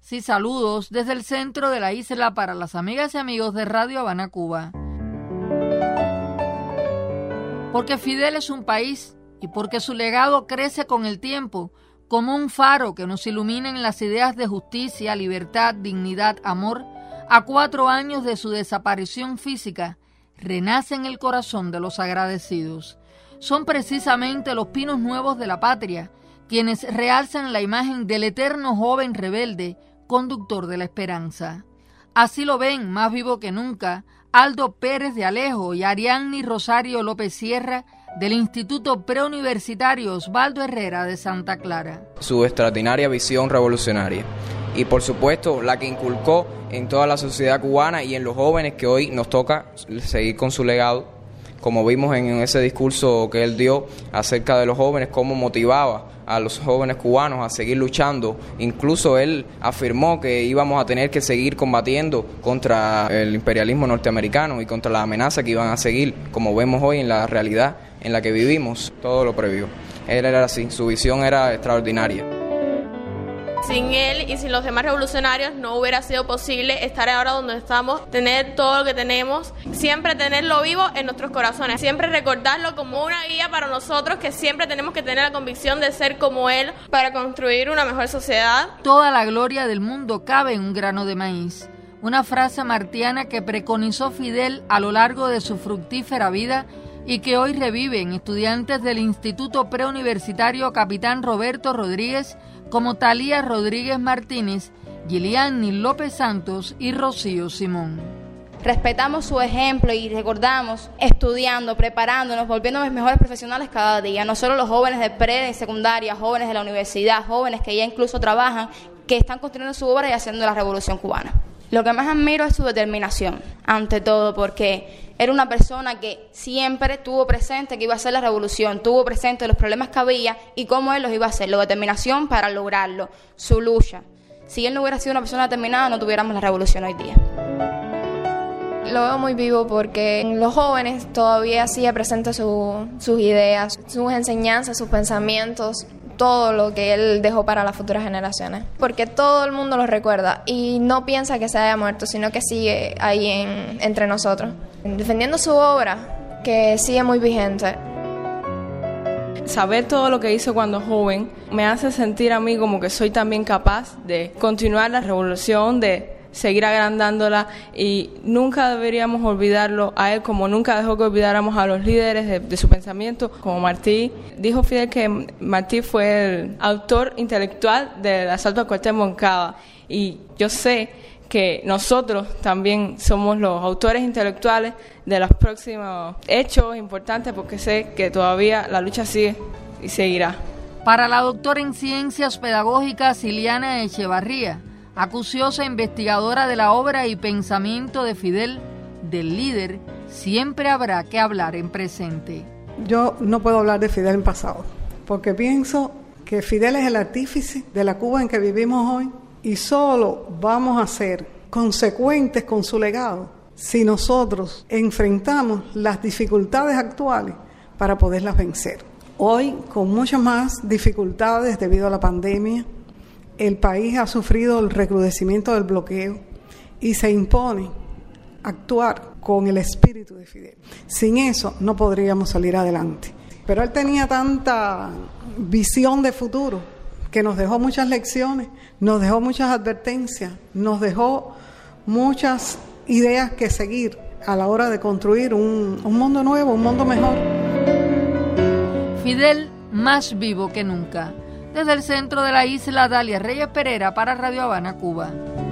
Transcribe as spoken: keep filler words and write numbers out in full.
Sí, saludos desde el centro de la isla para las amigas y amigos de Radio Habana, Cuba. Porque Fidel es un país y porque su legado crece con el tiempo como un faro que nos ilumina en las ideas de justicia, libertad, dignidad, amor, a cuatro años de su desaparición física, renace en el corazón de los agradecidos. Son precisamente los pinos nuevos de la patria quienes realzan la imagen del eterno joven rebelde, conductor de la esperanza. Así lo ven, más vivo que nunca, Aldo Pérez de Alejo y Ariadny Rosario López Sierra del Instituto Preuniversitario Osvaldo Herrera de Santa Clara. Su extraordinaria visión revolucionaria y por supuesto la que inculcó en toda la sociedad cubana y en los jóvenes que hoy nos toca seguir con su legado, como vimos en ese discurso que él dio acerca de los jóvenes, cómo motivaba a los jóvenes cubanos a seguir luchando. Incluso él afirmó que íbamos a tener que seguir combatiendo contra el imperialismo norteamericano y contra la amenaza que iban a seguir, como vemos hoy en la realidad en la que vivimos. Todo lo previó. Él era así, su visión era extraordinaria. Sin él y sin los demás revolucionarios no hubiera sido posible estar ahora donde estamos, tener todo lo que tenemos, siempre tenerlo vivo en nuestros corazones, siempre recordarlo como una guía para nosotros, que siempre tenemos que tener la convicción de ser como él para construir una mejor sociedad. Toda la gloria del mundo cabe en un grano de maíz, una frase martiana que preconizó Fidel a lo largo de su fructífera vida y que hoy reviven estudiantes del Instituto Preuniversitario Capitán Roberto Rodríguez, como Talía Rodríguez Martínez, Giliani López Santos y Rocío Simón. Respetamos su ejemplo y recordamos estudiando, preparándonos, volviéndonos mejores profesionales cada día. No solo los jóvenes de pre, de secundaria, jóvenes de la universidad, jóvenes que ya incluso trabajan, que están construyendo su obra y haciendo la revolución cubana. Lo que más admiro es su determinación, ante todo, porque era una persona que siempre tuvo presente que iba a hacer la revolución, tuvo presente los problemas que había y cómo él los iba a hacer, la determinación para lograrlo, su lucha. Si él no hubiera sido una persona determinada, no tuviéramos la revolución hoy día. Lo veo muy vivo porque en los jóvenes todavía sigue presente su, sus ideas, sus enseñanzas, sus pensamientos, todo lo que él dejó para las futuras generaciones. Porque todo el mundo lo recuerda y no piensa que se haya muerto, sino que sigue ahí en, entre nosotros, defendiendo su obra, que sigue muy vigente. Saber todo lo que hizo cuando joven me hace sentir a mí como que soy también capaz de continuar la revolución, de seguir agrandándola, y nunca deberíamos olvidarlo a él, como nunca dejó que olvidáramos a los líderes de, de su pensamiento, como Martí. Dijo Fidel que Martí fue el autor intelectual del asalto al cuartel Moncada, y yo sé que nosotros también somos los autores intelectuales de los próximos hechos importantes, porque sé que todavía la lucha sigue y seguirá. Para la doctora en Ciencias Pedagógicas Iliana Echevarría, acuciosa investigadora de la obra y pensamiento de Fidel, del líder, siempre habrá que hablar en presente. Yo no puedo hablar de Fidel en pasado, porque pienso que Fidel es el artífice de la Cuba en que vivimos hoy, y solo vamos a ser consecuentes con su legado si nosotros enfrentamos las dificultades actuales para poderlas vencer. Hoy, con muchas más dificultades debido a la pandemia, el país ha sufrido el recrudecimiento del bloqueo y se impone actuar con el espíritu de Fidel. Sin eso no podríamos salir adelante. Pero él tenía tanta visión de futuro que nos dejó muchas lecciones, nos dejó muchas advertencias, nos dejó muchas ideas que seguir a la hora de construir un, un mundo nuevo, un mundo mejor. Fidel más vivo que nunca. Desde el centro de la isla, Dalia Reyes Pereira para Radio Habana, Cuba.